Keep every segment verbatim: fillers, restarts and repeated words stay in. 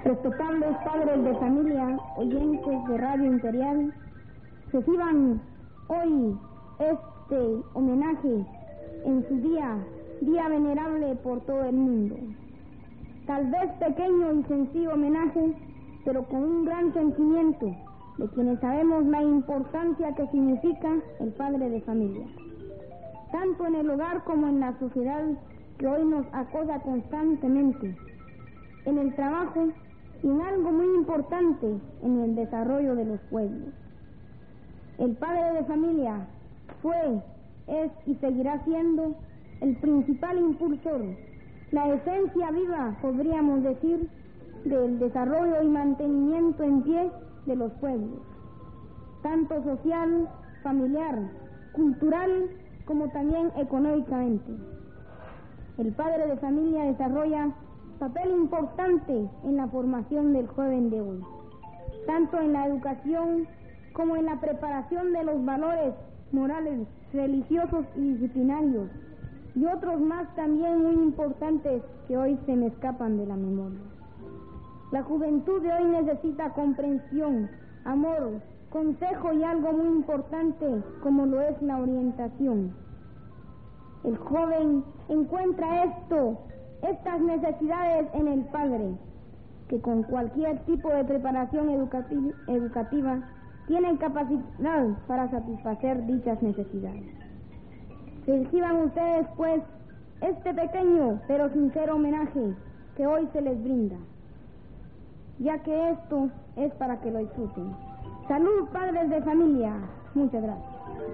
Respetables padres de familia, oyentes de Radio Imperial, reciban hoy este homenaje en su día, día venerable por todo el mundo. Tal vez pequeño y sencillo homenaje, pero con un gran sentimiento de quienes sabemos la importancia que significa el padre de familia, tanto en el hogar como en la sociedad que hoy nos acosa constantemente, en el trabajo y en algo muy importante, en el desarrollo de los pueblos. El padre de familia fue, es y seguirá siendo el principal impulsor, la esencia viva, podríamos decir, del desarrollo y mantenimiento en pie de los pueblos, tanto social, familiar, cultural, como también económicamente. El padre de familia desarrolla papel importante en la formación del joven de hoy, tanto en la educación como en la preparación de los valores morales, religiosos y disciplinarios, y otros más también muy importantes que hoy se me escapan de la memoria. La juventud de hoy necesita comprensión, amor, consejo y algo muy importante como lo es la orientación. El joven encuentra esto, estas necesidades en el padre, que con cualquier tipo de preparación educati- educativa tiene capacidad para satisfacer dichas necesidades. Reciban ustedes, pues, este pequeño pero sincero homenaje que hoy se les brinda, ya que esto es para que lo disfruten. Salud, padres de familia. Muchas gracias.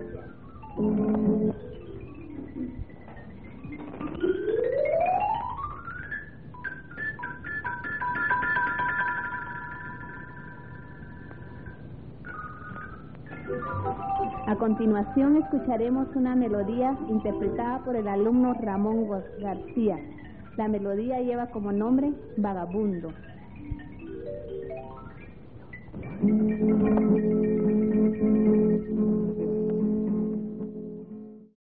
A continuación escucharemos una melodía interpretada por el alumno Ramón García. La melodía lleva como nombre Vagabundo.